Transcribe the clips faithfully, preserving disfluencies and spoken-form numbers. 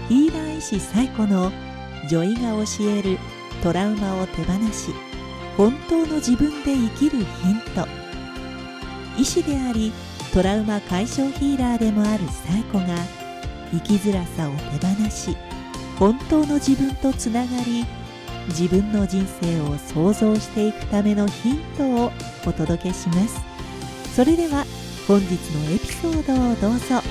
ヒーラー医師サイコの女医が教えるトラウマを手放し本当の自分で生きるヒント。医師でありトラウマ解消ヒーラーでもあるサイコが生きづらさを手放し本当の自分とつながり自分の人生を創造していくためのヒントをお届けします。それでは本日のエピソードをどうぞ。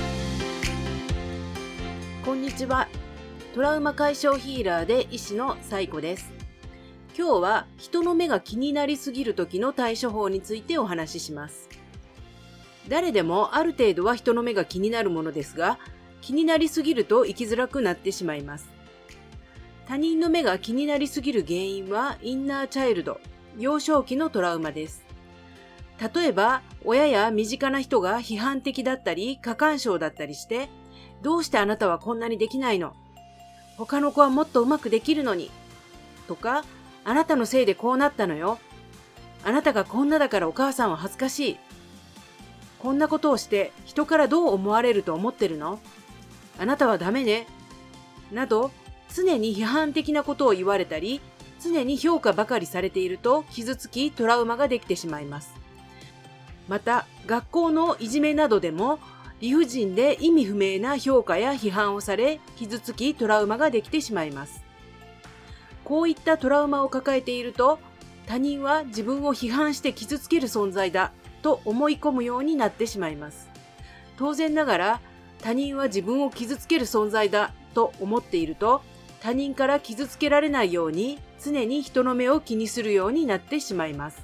こんにちは。トラウマ解消ヒーラーで医師のサイコです。今日は人の目が気になりすぎる時の対処法についてお話しします。誰でもある程度は人の目が気になるものですが、気になりすぎると生きづらくなってしまいます。他人の目が気になりすぎる原因はインナーチャイルド、幼少期のトラウマです。例えば、親や身近な人が批判的だったり過干渉だったりして、どうしてあなたはこんなにできないの？他の子はもっとうまくできるのに。とか、あなたのせいでこうなったのよ。あなたがこんなだからお母さんは恥ずかしい。こんなことをして人からどう思われると思ってるの？あなたはダメね。など、常に批判的なことを言われたり、常に評価ばかりされていると傷つきトラウマができてしまいます。また、学校のいじめなどでも理不尽で意味不明な評価や批判をされ、傷つきトラウマができてしまいます。こういったトラウマを抱えていると、他人は自分を批判して傷つける存在だと思い込むようになってしまいます。当然ながら、他人は自分を傷つける存在だと思っていると、他人から傷つけられないように常に人の目を気にするようになってしまいます。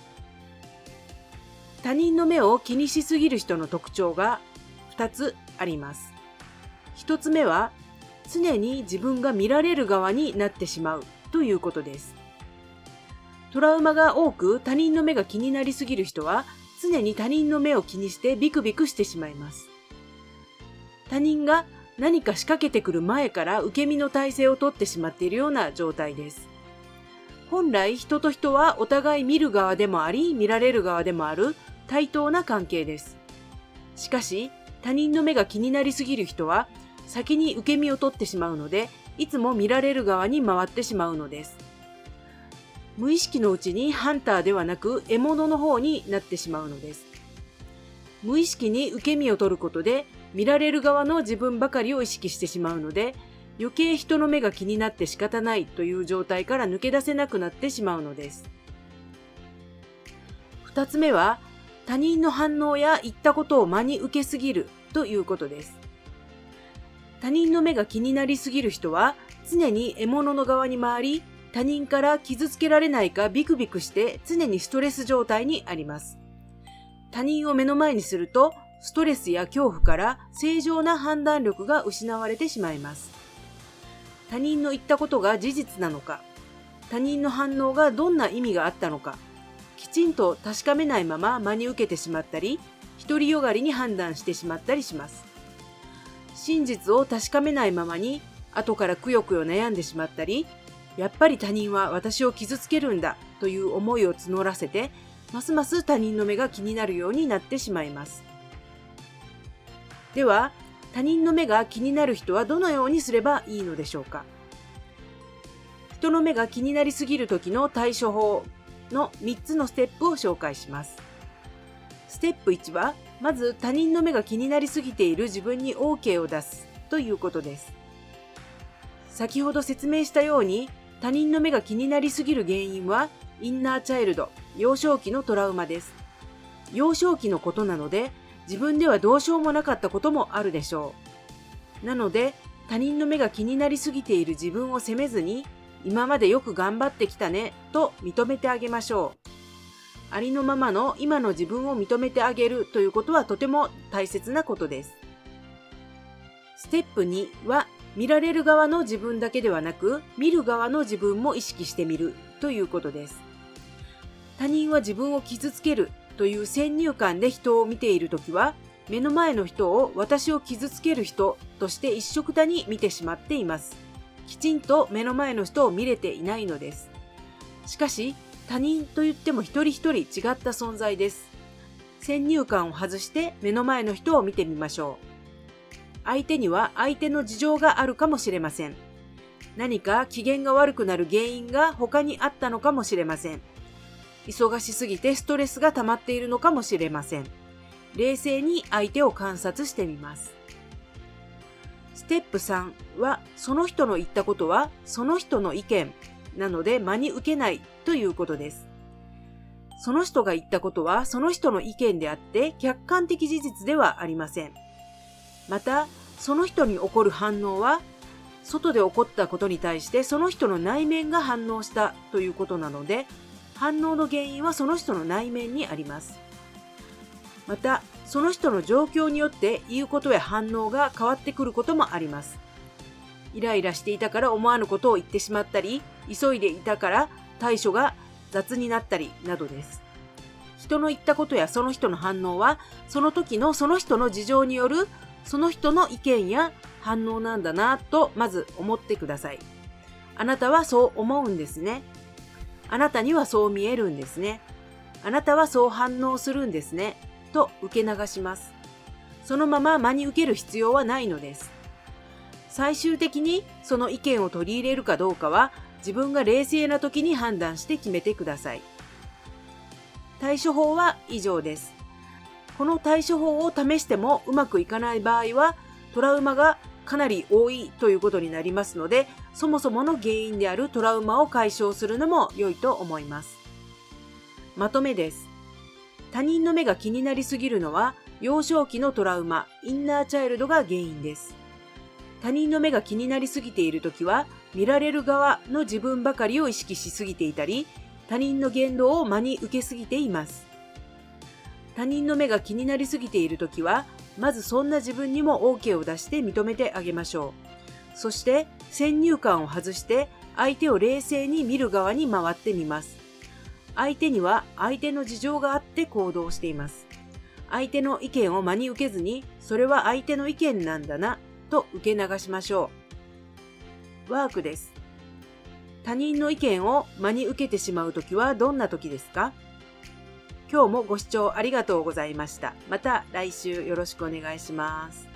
他人の目を気にしすぎる人の特徴がふたつあります。ひとつめは常に自分が見られる側になってしまうということです。トラウマが多く他人の目が気になりすぎる人は常に他人の目を気にしてビクビクしてしまいます。他人が何か仕掛けてくる前から受け身の体勢をとってしまっているような状態です。本来人と人はお互い見る側でもあり見られる側でもある対等な関係です。しかし他人の目が気になりすぎる人は先に受け身を取ってしまうのでいつも見られる側に回ってしまうのです。無意識のうちにハンターではなく獲物の方になってしまうのです。無意識に受け身を取ることで見られる側の自分ばかりを意識してしまうので余計人の目が気になって仕方ないという状態から抜け出せなくなってしまうのです。二つ目は他人の反応や言ったことを真に受けすぎるということです。他人の目が気になりすぎる人は常に獲物の側に回り他人から傷つけられないかビクビクして常にストレス状態にあります。他人を目の前にするとストレスや恐怖から正常な判断力が失われてしまいます。他人の言ったことが事実なのか、他人の反応がどんな意味があったのか、きちんと確かめないまま真に受けてしまったり、独りよがりに判断してしまったりします。真実を確かめないままに後からくよくよ悩んでしまったり、やっぱり他人は私を傷つけるんだという思いを募らせて、ますます他人の目が気になるようになってしまいます。では、他人の目が気になる人はどのようにすればいいのでしょうか。人の目が気になりすぎる時の対処法のみっつのステップを紹介します。ステップいちは、まず他人の目が気になりすぎている自分に オーケー を出すということです。先ほど説明したように、他人の目が気になりすぎる原因は、インナーチャイルド、幼少期のトラウマです。幼少期のことなので、自分ではどうしようもなかったこともあるでしょう。なので、他人の目が気になりすぎている自分を責めずに、今までよく頑張ってきたねと認めてあげましょう。ありのままの今の自分を認めてあげるということはとても大切なことです。ステップには、見られる側の自分だけではなく、見る側の自分も意識してみるということです。他人は自分を傷つけるという先入観で人を見ているときは、目の前の人を私を傷つける人として一緒くたに見てしまっています。きちんと目の前の人を見れていないのです。しかし、他人と言っても一人一人違った存在です。先入観を外して目の前の人を見てみましょう。 相手には相手の事情があるかもしれません。何か機嫌が悪くなる原因が他にあったのかもしれません。忙しすぎてストレスが溜まっているのかもしれません。冷静に相手を観察してみます。ステップさんは、その人の言ったことはその人の意見なので真に受けないということです。その人が言ったことはその人の意見であって客観的事実ではありません。また、その人に起こる反応は外で起こったことに対してその人の内面が反応したということなので、反応の原因はその人の内面にあります。また、その人の状況によって言うことや反応が変わってくることもあります。イライラしていたから思わぬことを言ってしまったり、急いでいたから対処が雑になったりなどです。人の言ったことやその人の反応は、その時のその人の事情によるその人の意見や反応なんだなとまず思ってください。あなたはそう思うんですね。あなたにはそう見えるんですね。あなたはそう反応するんですね。と受け流します。そのまま真に受ける必要はないのです。最終的にその意見を取り入れるかどうかは自分が冷静な時に判断して決めてください。対処法は以上です。この対処法を試してもうまくいかない場合はトラウマがかなり多いということになりますので、そもそもの原因であるトラウマを解消するのも良いと思います。まとめです。他人の目が気になりすぎるのは幼少期のトラウマ、インナーチャイルドが原因です。他人の目が気になりすぎているときは見られる側の自分ばかりを意識しすぎていたり、他人の言動を真に受けすぎています。他人の目が気になりすぎているときは、まずそんな自分にも オーケー を出して認めてあげましょう。そして先入観を外して相手を冷静に見る側に回ってみます。相手には相手の事情があって行動しています。相手の意見を真に受けずに、それは相手の意見なんだなと受け流しましょう。ワークです。他人の意見を真に受けてしまうときはどんなときですか？今日もご視聴ありがとうございました。また来週よろしくお願いします。